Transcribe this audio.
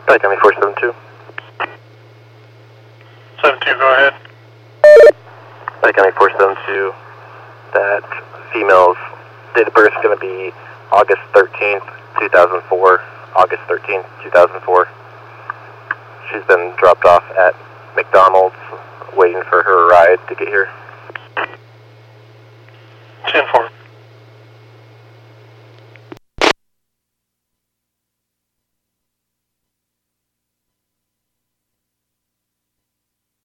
Hi, County 472. 72, go ahead. Hi, County 472. That female's date of birth is going to be August 13th, 2004. August 13th, 2004. She's been dropped off at McDonald's, waiting for her ride to get here.